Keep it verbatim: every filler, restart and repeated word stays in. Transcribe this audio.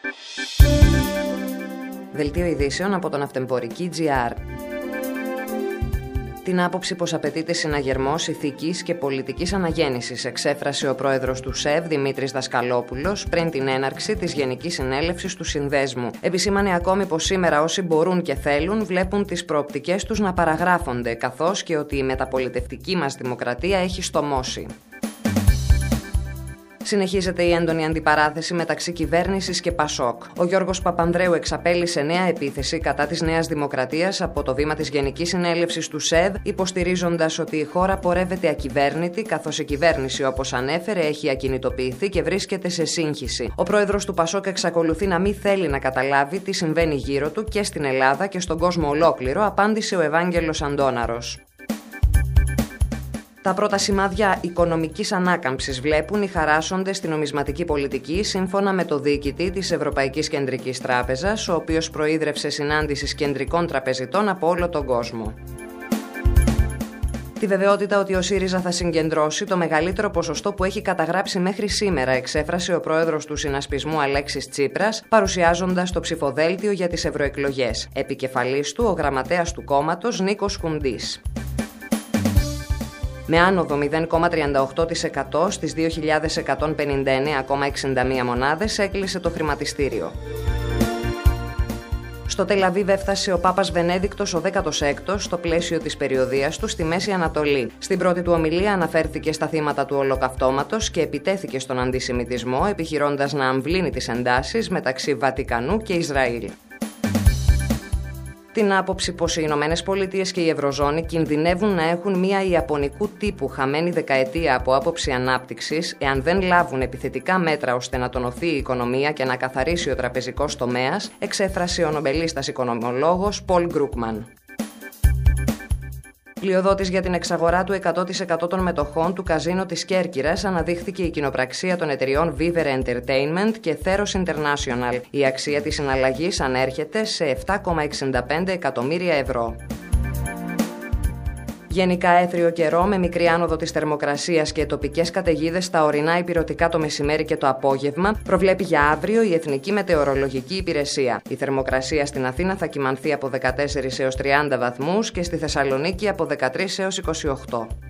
Δελτίο ειδήσεων από τον Αυτεμπορική τζι αρ. Την άποψη πως απαιτείται συναγερμός ηθικής και πολιτικής αναγέννησης εξέφρασε ο πρόεδρος του ΣΕΒ, Δημήτρης Δασκαλόπουλος, πριν την έναρξη της Γενικής Συνέλευσης του Συνδέσμου. Επισήμανε ακόμη πως σήμερα όσοι μπορούν και θέλουν βλέπουν τις προοπτικές τους να παραγράφονται, καθώς και ότι η μεταπολιτευτική μας δημοκρατία έχει στομώσει. Συνεχίζεται η έντονη αντιπαράθεση μεταξύ κυβέρνησης και Πασόκ. Ο Γιώργος Παπανδρέου εξαπέλυσε νέα επίθεση κατά της Νέας Δημοκρατίας από το βήμα της Γενικής Συνέλευσης του ΣΕΒ, υποστηρίζοντας ότι η χώρα πορεύεται ακυβέρνητη, καθώς η κυβέρνηση, όπως ανέφερε, έχει ακινητοποιηθεί και βρίσκεται σε σύγχυση. Ο πρόεδρος του Πασόκ εξακολουθεί να μην θέλει να καταλάβει τι συμβαίνει γύρω του και στην Ελλάδα και στον κόσμο ολόκληρο, απάντησε ο Ευάγγελος Αντώναρος. Τα πρώτα σημάδια οικονομικής ανάκαμψης βλέπουν οι χαράσσοντες στην νομισματική πολιτική, σύμφωνα με το διοικητή της Ευρωπαϊκής Κεντρικής Τράπεζας, ο οποίος προείδρευσε συνάντησης κεντρικών τραπεζιτών από όλο τον κόσμο. Τη βεβαιότητα ότι ο ΣΥΡΙΖΑ θα συγκεντρώσει το μεγαλύτερο ποσοστό που έχει καταγράψει μέχρι σήμερα, εξέφρασε ο πρόεδρος του συνασπισμού Αλέξης Τσίπρας, παρουσιάζοντας το ψηφοδέλτιο για τις ευρωεκλογές. Επικεφαλής του, ο γραμματέας του κόμματος Νίκος Κουντής. Με άνοδο μηδέν κόμμα τριάντα οκτώ τοις εκατό στις δύο χιλιάδες εκατόν πενήντα εννέα κόμμα εξήντα μία μονάδες έκλεισε το χρηματιστήριο. Στο Τελαβίβ έφτασε ο Πάπας Βενέδικτος ο δέκατος έκτος στο πλαίσιο της περιοδείας του στη Μέση Ανατολή. Στην πρώτη του ομιλία αναφέρθηκε στα θύματα του Ολοκαυτώματος και επιτέθηκε στον αντισημιτισμό, επιχειρώντας να αμβλύνει τις εντάσεις μεταξύ Βατικανού και Ισραήλ. Την άποψη πως οι Ηνωμένες Πολιτείες και η Ευρωζώνη κινδυνεύουν να έχουν μια ιαπωνικού τύπου χαμένη δεκαετία από άποψη ανάπτυξης, εάν δεν λάβουν επιθετικά μέτρα ώστε να τονωθεί η οικονομία και να καθαρίσει ο τραπεζικός τομέας, εξέφρασε ο νομπελίστας οικονομολόγος Πολ Γκρούκμαν. Πλειοδότης για την εξαγορά του εκατό τοις εκατό των μετοχών του καζίνο της Κέρκυρας αναδείχθηκε η κοινοπραξία των εταιριών Viver Entertainment και Theros International. Η αξία της συναλλαγής ανέρχεται σε επτά κόμμα εξήντα πέντε εκατομμύρια ευρώ. Γενικά έθριο καιρό με μικρή άνοδο της θερμοκρασίας και τοπικές καταιγίδες στα ορεινά ηπειρωτικά το μεσημέρι και το απόγευμα, προβλέπει για αύριο η Εθνική Μετεωρολογική Υπηρεσία. Η θερμοκρασία στην Αθήνα θα κυμανθεί από δεκατέσσερα έως τριάντα βαθμούς και στη Θεσσαλονίκη από δεκατρείς έως είκοσι οκτώ.